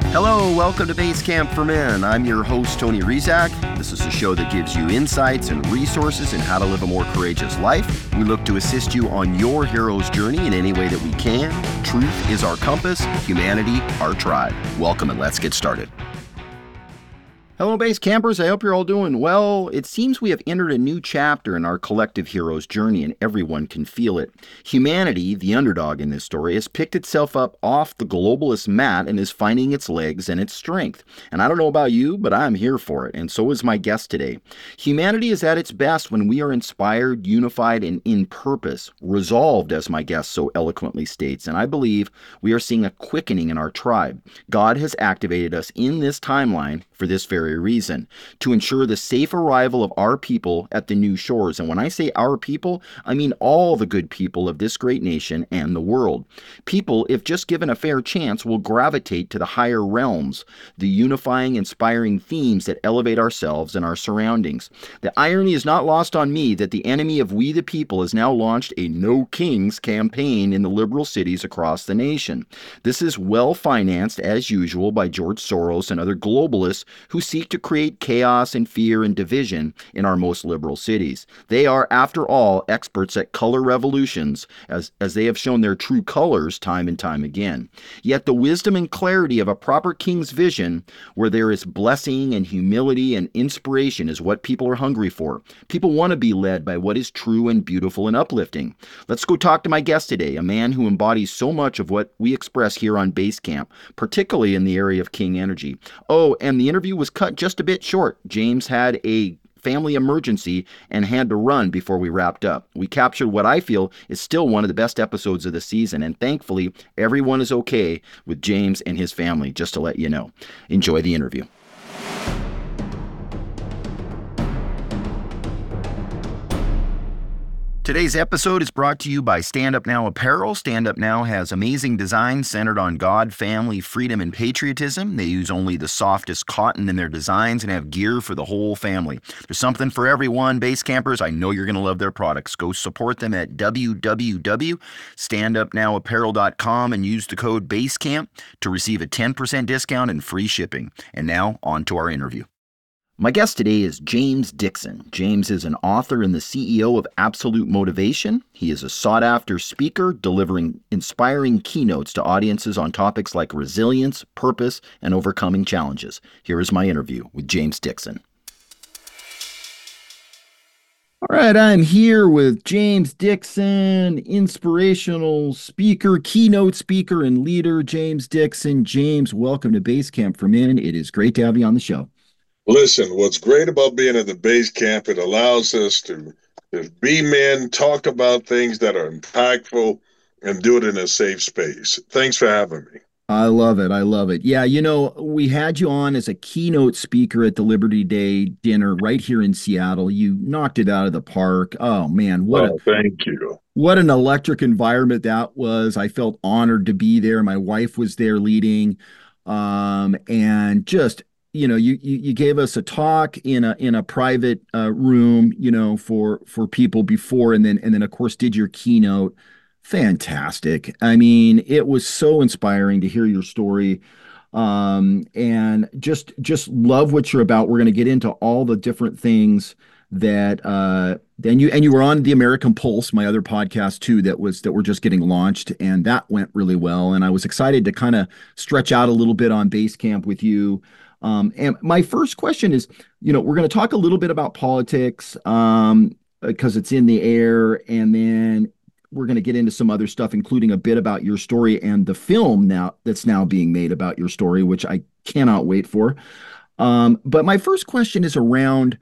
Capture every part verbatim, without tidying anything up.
Hello, welcome to Base Camp for Men. I'm your host, Tony Rizak. This is a show that gives you insights and resources in how to live a more courageous life. We look to assist you on your hero's journey in any way that we can. Truth is our compass, humanity our tribe. Welcome and let's get started. Hello, Base Campers. I hope you're all doing well. It seems we have entered a new chapter in our collective hero's journey, and everyone can feel it. Humanity, the underdog in this story, has picked itself up off the globalist mat and is finding its legs and its strength. And I don't know about you, but I'm here for it, and so is my guest today. Humanity is at its best when we are inspired, unified, and in purpose, resolved, as my guest so eloquently states. And I believe we are seeing a quickening in our tribe. God has activated us in this timeline for this very reason, to ensure the safe arrival of our people at the new shores. And when I say our people, I mean all the good people of this great nation and the world. People, if just given a fair chance, will gravitate to the higher realms, the unifying, inspiring themes that elevate ourselves and our surroundings. The irony is not lost on me that the enemy of we the people has now launched a No Kings campaign in the liberal cities across the nation. This is well financed, as usual, by George Soros and other globalists who seek to create chaos and fear and division in our most liberal cities. They are, after all, experts at color revolutions, as, as they have shown their true colors time and time again. Yet the wisdom and clarity of a proper king's vision, where there is blessing and humility and inspiration, is what people are hungry for. People want to be led by what is true and beautiful and uplifting. Let's go talk to my guest today, a man who embodies so much of what we express here on Base Camp, particularly in the area of King Energy. Oh, and the interview was cut just a bit short. James had a family emergency and had to run before we wrapped up. We captured what I feel is still one of the best episodes of the season, and thankfully, everyone is okay with James and his family, just to let you know. Enjoy the interview. Today's episode is brought to you by Stand Up Now Apparel. Stand Up Now has amazing designs centered on God, family, freedom, and patriotism. They use only the softest cotton in their designs and have gear for the whole family. There's something for everyone, Base Campers. I know you're going to love their products. Go support them at w w w dot stand up now apparel dot com and use the code BASECAMP to receive a ten percent discount and free shipping. And now, on to our interview. My guest today is James Dixon. James is an author and the C E O of Absolute Motivation. He is a sought-after speaker, delivering inspiring keynotes to audiences on topics like resilience, purpose, and overcoming challenges. Here is my interview with James Dixon. All right, I'm here with James Dixon, inspirational speaker, keynote speaker, and leader, James Dixon. James, welcome to Base Camp for Men. It is great to have you on the show. Listen, what's great about being at the base camp, it allows us to, to be men, talk about things that are impactful, and do it in a safe space. Thanks for having me. I love it. I love it. Yeah, you know, we had you on as a keynote speaker at the Liberty Day dinner right here in Seattle. You knocked it out of the park. Oh, man. What oh, a, thank you. What an electric environment that was. I felt honored to be there. My wife was there leading, um, and just you know, you, you you gave us a talk in a in a private uh, room, you know, for for people before, and then and then of course did your keynote. Fantastic. I mean, it was so inspiring to hear your story, um, and just just love what you're about. We're going to get into all the different things that uh, and you and you were on the American Pulse, my other podcast too, that was that were just getting launched, and that went really well. And I was excited to kind of stretch out a little bit on Base Camp with you. Um, and my first question is, you know, we're going to talk a little bit about politics um, because it's in the air, and then we're going to get into some other stuff, including a bit about your story and the film now that's now being made about your story, which I cannot wait for. Um, but my first question is around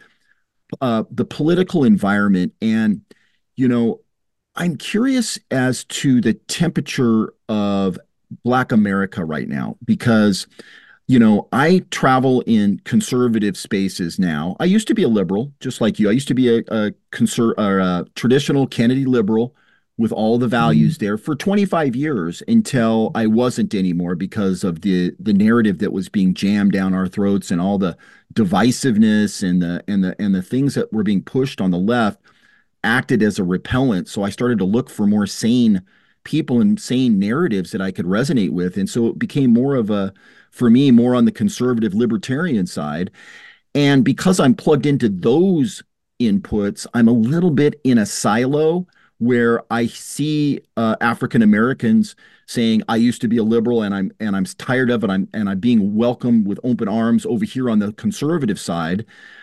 uh, the political environment, and you know, I'm curious as to the temperature of Black America right now, because you know, I travel in conservative spaces now. I used to be a liberal, just like you. I used to be a, a, conser- or a traditional Kennedy liberal with all the values mm. there for twenty-five years until I wasn't anymore because of the the narrative that was being jammed down our throats and all the divisiveness and the and the and the things that were being pushed on the left acted as a repellent. So I started to look for more sane people and saying narratives that I could resonate with. And so it became more of a, for me, more on the conservative libertarian side. And because I'm plugged into those inputs, I'm a little bit in a silo where I see uh, African Americans saying, "I used to be a liberal, and I'm and I'm tired of it. I'm and I'm being welcomed with open arms over here on the conservative side."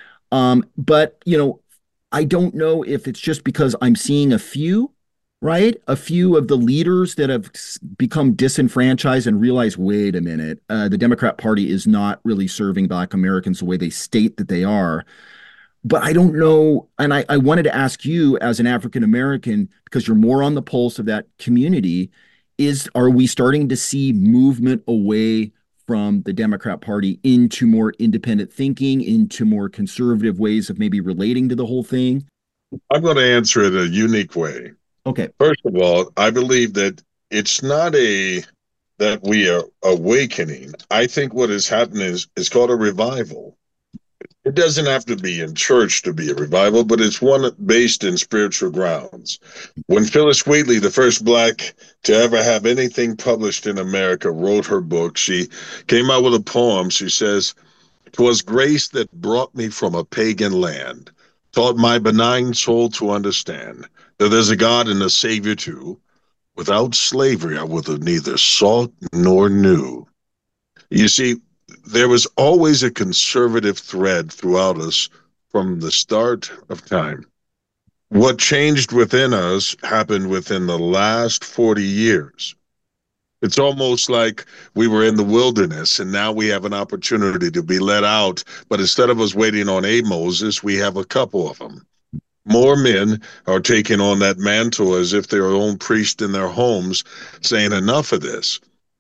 Um, but you know, I don't know if it's just because I'm seeing a few, right? A few of the leaders that have become disenfranchised and realize, wait a minute, uh, the Democrat Party is not really serving Black Americans the way they state that they are. But I don't know. And I, I wanted to ask you as an African American, because you're more on the pulse of that community, is are we starting to see movement away from the Democrat Party into more independent thinking, into more conservative ways of maybe relating to the whole thing? I'm going to answer it a unique way. Okay. First of all, I believe that it's not a that we are awakening. I think what is happening is it's called a revival. It doesn't have to be in church to be a revival, but it's one based in spiritual grounds. When Phyllis Wheatley, the first Black to ever have anything published in America, wrote her book, she came out with a poem. She says, "'Twas grace that brought me from a pagan land, taught my benign soul to understand that there's a God and a Savior too. Without slavery, I would have neither sought nor knew." You see, there was always a conservative thread throughout us from the start of time. What changed within us happened within the last forty years. It's almost like we were in the wilderness and now we have an opportunity to be let out. But instead of us waiting on a Moses, we have a couple of them. More men are taking on that mantle as if they're their own priest in their homes, saying, enough of this.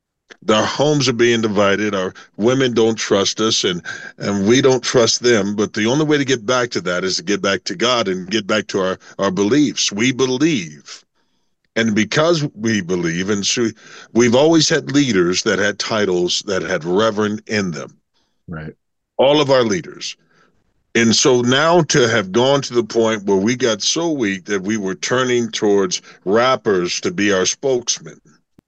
Our homes are being divided. Our women don't trust us, and and we don't trust them. But the only way to get back to that is to get back to God and get back to our, our beliefs. We believe. And because we believe, and so we've always had leaders that had titles that had reverend in them. Right. All of our leaders. And so now to have gone to the point where we got so weak that we were turning towards rappers to be our spokesman.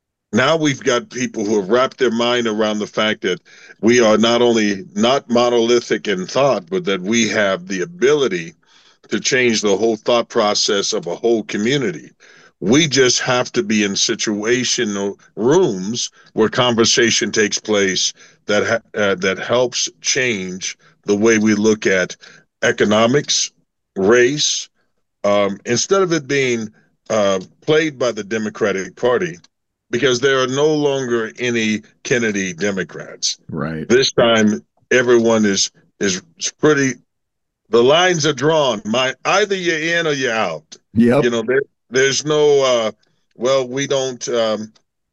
Now we've got people who have wrapped their mind around the fact that we are not only not monolithic in thought, but that we have the ability to change the whole thought process of a whole community. We just have to be in situational rooms where conversation takes place that ha- uh, that helps change the way we look at economics, race, um, instead of it being uh, played by the Democratic Party, because there are no longer any Kennedy Democrats. Right. This time, everyone is is pretty. The lines are drawn. My either you're in or you're out. Yep. You know, there, there's no. Uh, well, we don't. Um,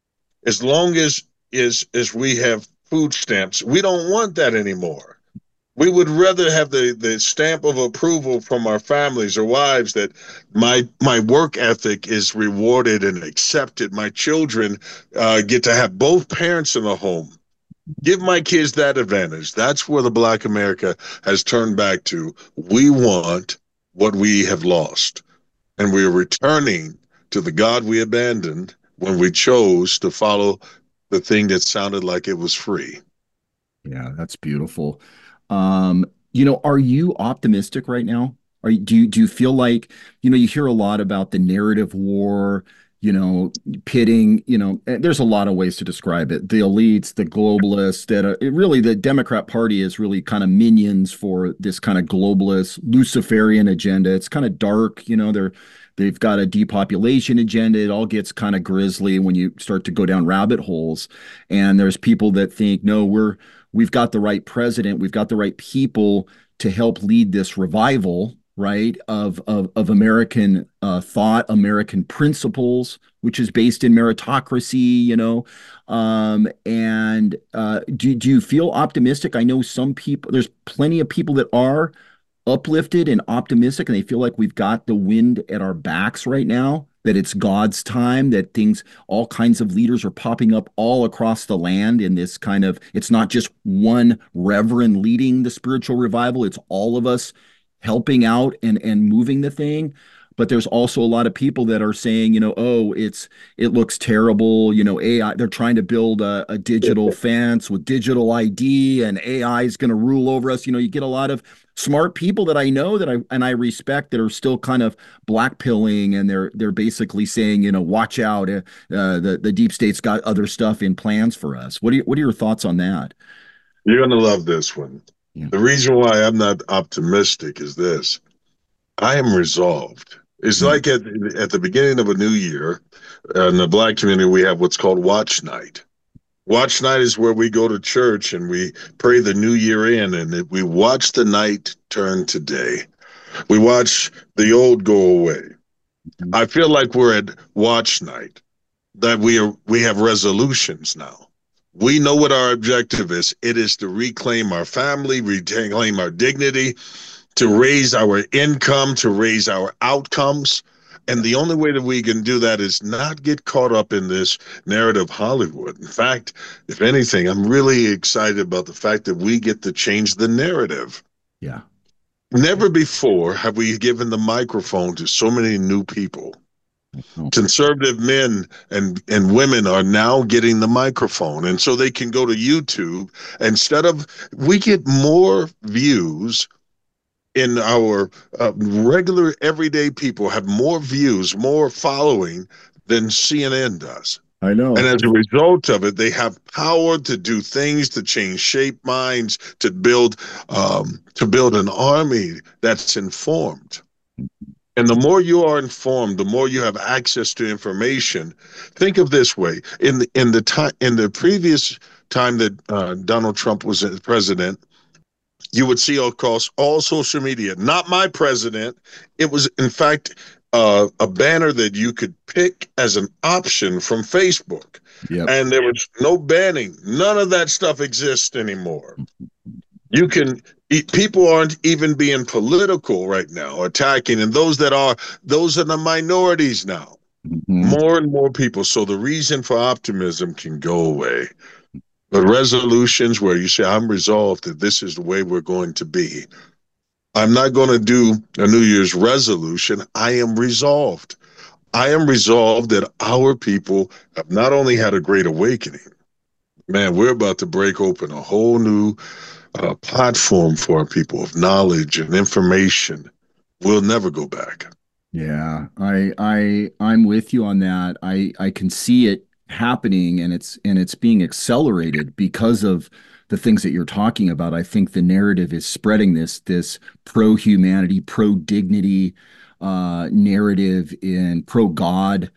as long as is as we have food stamps, we don't want that anymore. We would rather have the, the stamp of approval from our families or wives that my my work ethic is rewarded and accepted. My children uh, get to have both parents in the home. Give my kids that advantage. That's where the Black America has turned back to. We want what we have lost. And we are returning to the God we abandoned when we chose to follow the thing that sounded like it was free. Yeah, that's beautiful. Um, you know, are you optimistic right now? Are you, do you do you feel like, you know, you hear a lot about the narrative war, you know, pitting, you know, and there's a lot of ways to describe it. The elites, the globalists, that are, it really the Democrat Party is really kind of minions for this kind of globalist Luciferian agenda. It's kind of dark, you know, they're they've got a depopulation agenda. It all gets kind of grisly when you start to go down rabbit holes. And there's people that think, no, we're we've got the right president, we've got the right people to help lead this revival, right, of of, of American uh, thought, American principles, which is based in meritocracy, you know. Um, and uh, do, do you feel optimistic? I know some people, there's plenty of people that are uplifted and optimistic, and they feel like we've got the wind at our backs right now, that it's God's time, that things, all kinds of leaders are popping up all across the land in this kind of, it's not just one reverend leading the spiritual revival, it's all of us helping out and and moving the thing. but there's also a lot of people that are saying, you know, oh, it's it looks terrible. You know, A I, they're trying to build a, a digital fence with digital I D and A I is going to rule over us. You know, you get a lot of smart people that I know that I and I respect that are still kind of blackpilling, and they're they're basically saying, you know, watch out. Uh, uh, the the deep state's got other stuff in plans for us. What are you, what are your thoughts on that? You're going to love this one. Yeah. The reason why I'm not optimistic is this. I am resolved. It's Mm. like at, at the beginning of a new year, uh, in the Black community, we have what's called Watch Night. Watch Night is where we go to church and we pray the new year in, and we watch the night turn to day. We watch the old go away. Mhm. I feel like we're at Watch Night, that we are we have resolutions now. We know what our objective is. It is to reclaim our family, reclaim our dignity, to raise our income, to raise our outcomes. And the only way that we can do that is not get caught up in this narrative Hollywood. In fact, if anything, I'm really excited about the fact that we get to change the narrative. Yeah. Never before have we given the microphone to so many new people. Oh. Conservative men and, and women are now getting the microphone. And so they can go to YouTube. Instead of, we get more views in our uh, regular everyday people have more views, more following than C N N does. I know. And as a result of it, they have power to do things, to change shape minds, to build um, to build an army that's informed. And the more you are informed, the more you have access to information. Think of this way: in the in the time in the previous time that uh, Donald Trump was president, you would see across all social media, not my president. It was, in fact, uh, a banner that you could pick as an option from Facebook. Yep. And there was no banning. None of that stuff exists anymore. You can, people aren't even being political right now, attacking. And those that are, those are the minorities now. Mm-hmm. More and more people. So the reason for optimism can go away. But resolutions where you say, I'm resolved that this is the way we're going to be. I'm not going to do a New Year's resolution. I am resolved. I am resolved that our people have not only had a great awakening, man, we're about to break open a whole new uh, platform for our people of knowledge and information. We'll never go back. Yeah, I I I'm with you on that. I I can see it happening, and it's and it's being accelerated because of the things that you're talking about. I think the narrative is spreading this this pro humanity, pro dignity uh, narrative in pro God.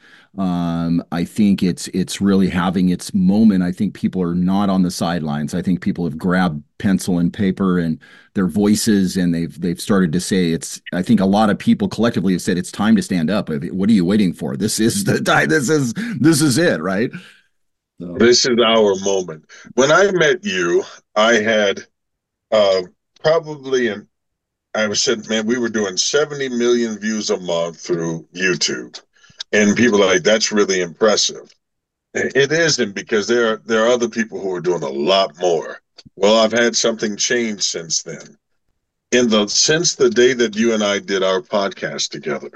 Um, I think it's it's really having its moment. I think people are not on the sidelines. I think people have grabbed pencil and paper and their voices, and they've they've started to say it's. I think a lot of people collectively have said it's time to stand up. What are you waiting for? This is the time. This is this is it, right? So. This is our moment. When I met you, I had uh, probably an. I was said, man, we were doing seventy million views a month through YouTube. And people are like, that's really impressive. It isn't, because there are, there are other people who are doing a lot more. Well, I've had something change since then. In the since the day that you and I did our podcast together,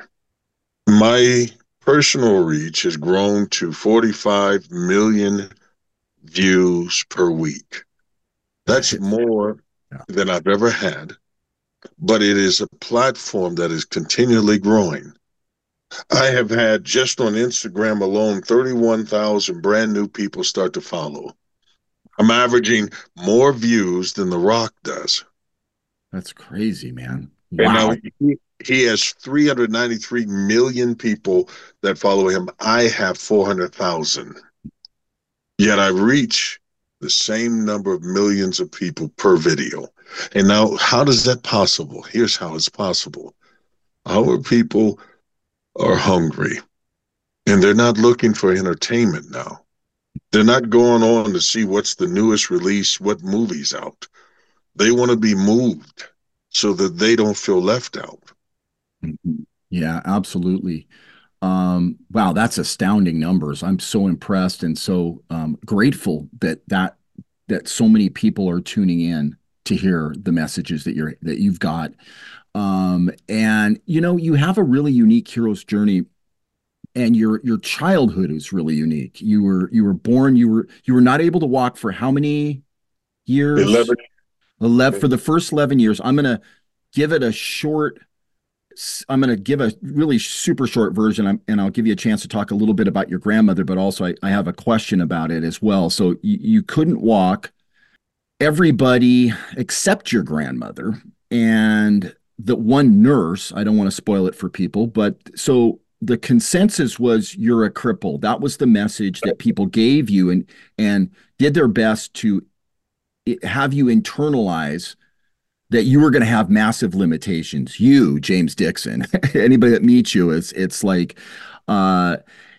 my personal reach has grown to forty-five million views per week. That's more than I've ever had, but it is a platform that is continually growing. I have had, just on Instagram alone, thirty-one thousand brand new people start to follow. I'm averaging more views than The Rock does. That's crazy, man. Wow. And now he, he has three hundred ninety-three million people that follow him. I have four hundred thousand. Yet I reach the same number of millions of people per video. And now, how is that possible? Here's how it's possible. Our people are hungry, and they're not looking for entertainment now. They're not going on to see what's the newest release, what movie's out. They want to be moved so that they don't feel left out. Yeah, absolutely. Um, wow, that's astounding numbers. I'm so impressed and so um, grateful that that that so many people are tuning in to hear the messages that you're that you've got. Um, and you know, you have a really unique hero's journey, and your your childhood is really unique. You were you were born, you were you were not able to walk for how many years? eleven. eleven for the first eleven years. I'm gonna give it a short I'm going to give a really super short version, and I'll give you a chance to talk a little bit about your grandmother, but also I, I have a question about it as well. So you, you couldn't walk. Everybody except your grandmother and the one nurse, I don't want to spoil it for people, but so the consensus was you're a cripple. That was the message that people gave you, and and did their best to have you internalize that you were going to have massive limitations. You, James Dixon, anybody that meets you, is it's like, uh,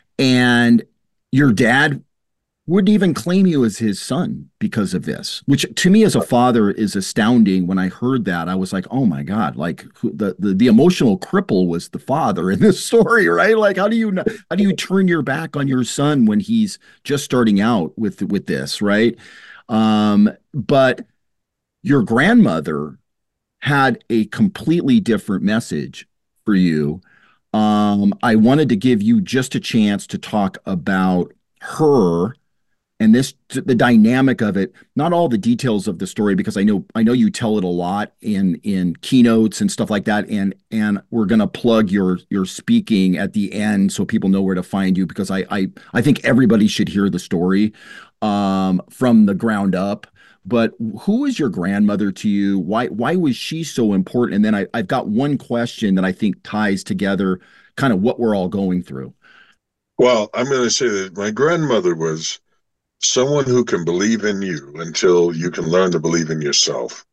and your dad wouldn't even claim you as his son because of this, which to me as a father is astounding. When I heard that, I was like, oh my God, like the, the, the emotional cripple was the father in this story, right? Like, how do you, how do you turn your back on your son when he's just starting out with, with this, right? Um, but your grandmother had a completely different message for you. Um, I wanted to give you just a chance to talk about her and this the dynamic of it, not all the details of the story, because I know I know you tell it a lot in in keynotes and stuff like that. And and we're gonna plug your your speaking at the end so people know where to find you, because I I I think everybody should hear the story um, from the ground up. But who is your grandmother to you? Why why was she so important? And then I, I've got one question that I think ties together kind of what we're all going through. Well, I'm going to say that my grandmother was someone who can believe in you until you can learn to believe in yourself.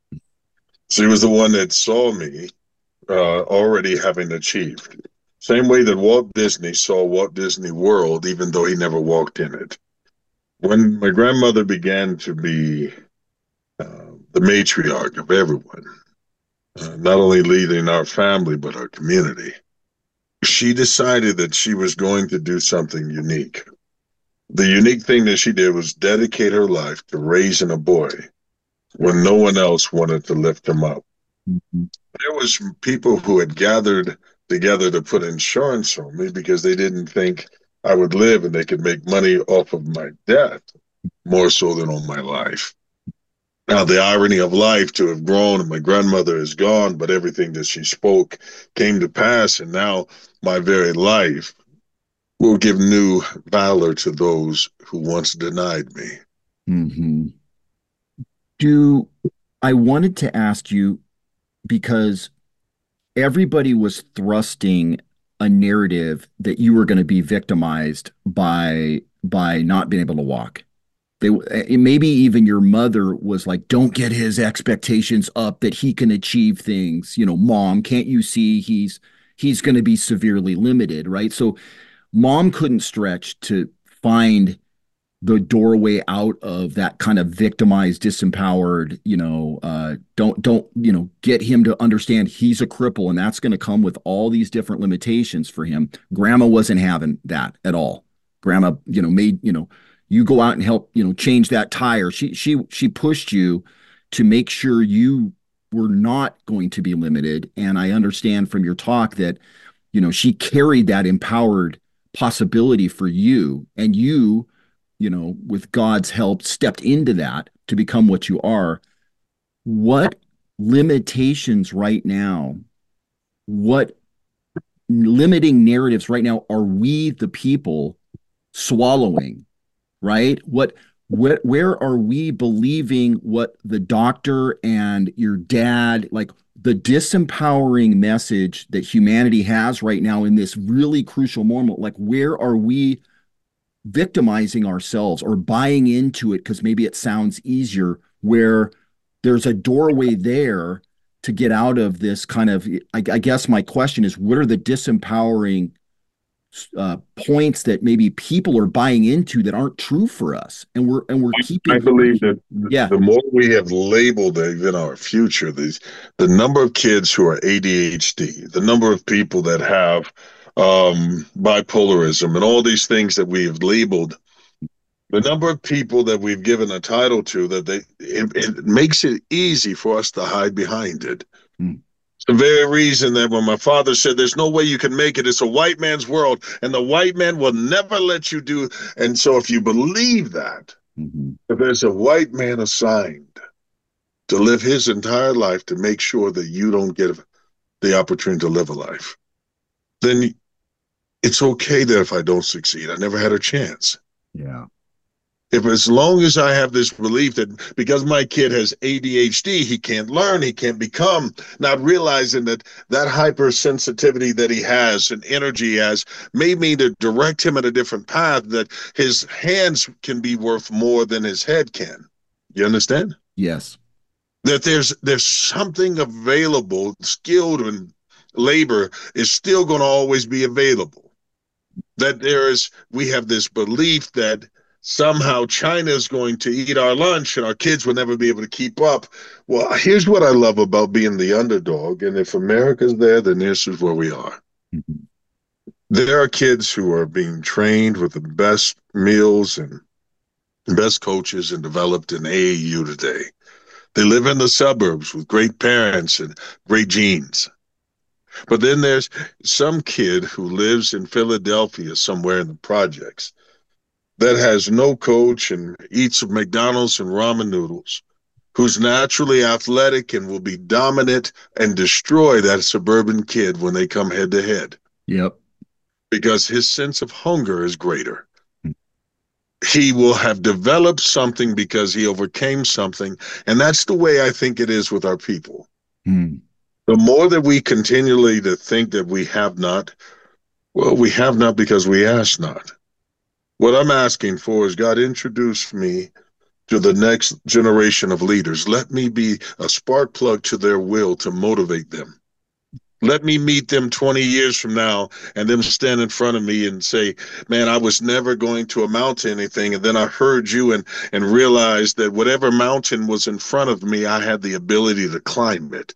She was the one that saw me uh, already having achieved. Same way that Walt Disney saw Walt Disney World, even though he never walked in it. When my grandmother began to be uh, the matriarch of everyone, uh, not only leading our family, but our community, she decided that she was going to do something unique. The unique thing that she did was dedicate her life to raising a boy when no one else wanted to lift him up. Mm-hmm. There was people who had gathered together to put insurance on me because they didn't think I would live and they could make money off of my death more so than on my life. Now, the irony of life to have grown and my grandmother is gone, but everything that she spoke came to pass, and now my very life will give new valor to those who once denied me. Mm-hmm. Do I wanted to ask you, because everybody was thrusting a narrative that you were going to be victimized by by not being able to walk. They maybe even your mother was like, don't get his expectations up that he can achieve things. You know, mom, can't you see he's he's going to be severely limited, right? So mom couldn't stretch to find the doorway out of that kind of victimized, disempowered, you know, uh, don't, don't, you know, get him to understand he's a cripple and that's going to come with all these different limitations for him. Grandma wasn't having that at all. Grandma, you know, made, you know, you go out and help, you know, change that tire. She, she, she pushed you to make sure you were not going to be limited. And I understand from your talk that, you know, she carried that empowered possibility for you, and you, you know, with God's help, stepped into that to become what you are. What limitations right now, what limiting narratives right now are we, the people, swallowing, right? What, where, where are we believing what the doctor and your dad, like the disempowering message that humanity has right now in this really crucial moment? Like, where are we victimizing ourselves or buying into it because maybe it sounds easier, where there's a doorway there to get out of this kind of, I, I guess my question is, what are the disempowering uh, points that maybe people are buying into that aren't true for us, and we're and we're keeping. I believe that yeah. the more we have labeled even our future, these the number of kids who are A D H D, the number of people that have um, bipolarism, and all these things that we have labeled, the number of people that we've given a title to, that they it, it makes it easy for us to hide behind it. Hmm. It's the very reason that when my father said, there's no way you can make it, it's a white man's world, and the white man will never let you do. And so if you believe that, Mm-hmm. if there's a white man assigned to live his entire life to make sure that you don't get the opportunity to live a life, then it's okay that if I don't succeed, I never had a chance. Yeah. If as long as I have this belief that because my kid has A D H D, he can't learn, he can't become, not realizing that that hypersensitivity that he has and energy he has may mean to direct him in a different path, that his hands can be worth more than his head can. You understand? Yes. That there's there's something available, skilled and labor is still going to always be available. That there is, we have this belief that somehow China is going to eat our lunch and our kids will never be able to keep up. Well, here's what I love about being the underdog. And if America's there, then this is where we are. Mm-hmm. There are kids who are being trained with the best meals and best coaches and developed in A A U today. They live in the suburbs with great parents and great genes. But then there's some kid who lives in Philadelphia somewhere in the projects that has no coach and eats McDonald's and ramen noodles, who's naturally athletic and will be dominant and destroy that suburban kid when they come head to head. Yep. Because his sense of hunger is greater. He will have developed something because he overcame something. And that's the way I think it is with our people. Mm. The more that we continually to think that we have not, well, we have not because we ask not. What I'm asking for is, God, introduce me to the next generation of leaders. Let me be a spark plug to their will to motivate them. Let me meet them twenty years from now and them stand in front of me and say, man, I was never going to amount to anything. And then I heard you and, and realized that whatever mountain was in front of me, I had the ability to climb it,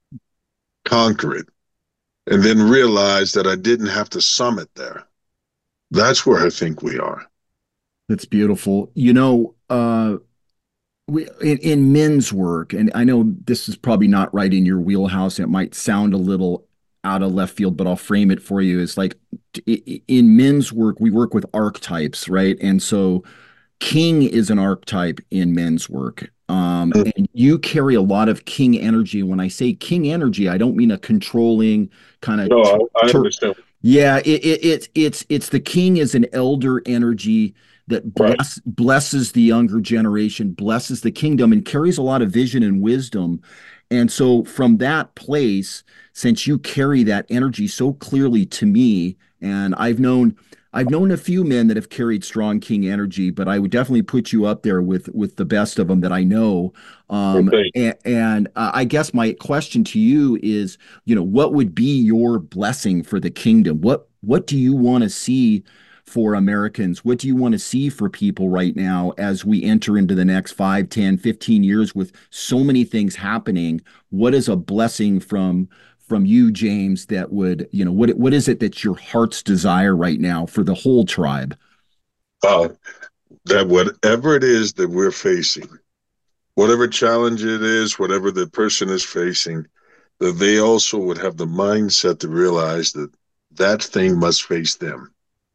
conquer it, and then realize that I didn't have to summit there. That's where I think we are. That's beautiful. You know, uh, we in, in men's work, and I know this is probably not right in your wheelhouse. It might sound a little out of left field, but I'll frame it for you. It's like in men's work, we work with archetypes, right? And so king is an archetype in men's work. Um, and you carry a lot of king energy. When I say king energy, I don't mean a controlling kind of. No, I, I understand. Yeah, it, it, it, it's it's the king is an elder energy that bless, right. blesses the younger generation, blesses the kingdom, and carries a lot of vision and wisdom. And so from that place, since you carry that energy so clearly to me, and I've known I've known a few men that have carried strong king energy, but I would definitely put you up there with with the best of them that I know. Um, okay. And, and uh, I guess my question to you is, you know, what would be your blessing for the kingdom? What what do you want to see for Americans? What do you want to see for people right now as we enter into the next five, ten, fifteen years with so many things happening? What is a blessing from from you, James, that would, you know, what what is it that's your heart's desire right now for the whole tribe? Uh, that whatever it is that we're facing, whatever challenge it is, whatever the person is facing, that they also would have the mindset to realize that that thing must face them.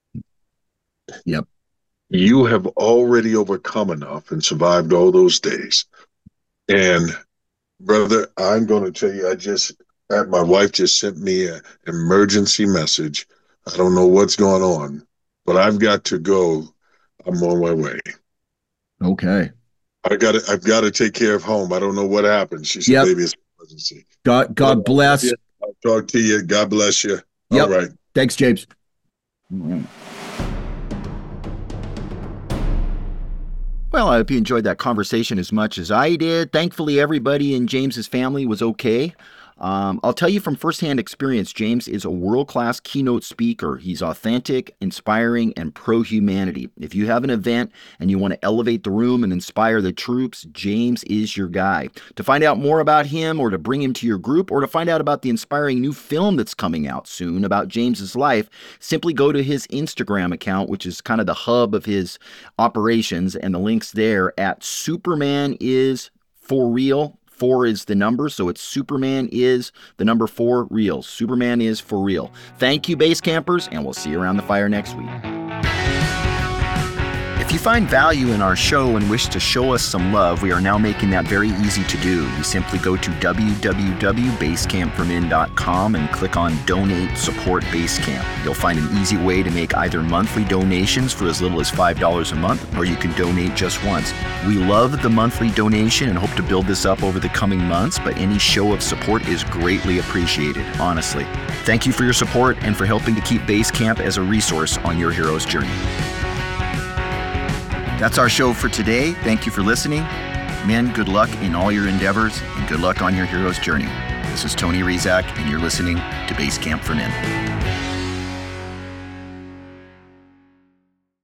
Yep. You have already overcome enough and survived all those days. And brother, I'm going to tell you, I just, my wife just sent me an emergency message. I don't know what's going on, but I've got to go. I'm on my way. Okay. I got to, I've got to take care of home. I don't know what happened. She said, yep. Baby, it's an emergency. God, God bless. I'll talk to you. God bless you. Yep. All right. Thanks, James. Well, I hope you enjoyed that conversation as much as I did. Thankfully, everybody in James's family was okay. Um, I'll tell you from firsthand experience, James is a world-class keynote speaker. He's authentic, inspiring, and pro-humanity. If you have an event and you want to elevate the room and inspire the troops, James is your guy. To find out more about him or to bring him to your group or to find out about the inspiring new film that's coming out soon about James's life, simply go to his Instagram account, which is kind of the hub of his operations, and the link's there at Superman is for real. four is the number, so it's Superman is the number four real. Superman is for real. Thank you, base campers, and we'll see you around the fire next week. If you find value in our show and wish to show us some love, we are now making that very easy to do. You simply go to w w w dot basecamp for men dot com and click on Donate Support Basecamp. You'll find an easy way to make either monthly donations for as little as five dollars a month, or you can donate just once. We love the monthly donation and hope to build this up over the coming months, but any show of support is greatly appreciated, honestly. Thank you for your support and for helping to keep Basecamp as a resource on your hero's journey. That's our show for today. Thank you for listening. Men, good luck in all your endeavors and good luck on your hero's journey. This is Tony Rizak, and you're listening to Basecamp for Men.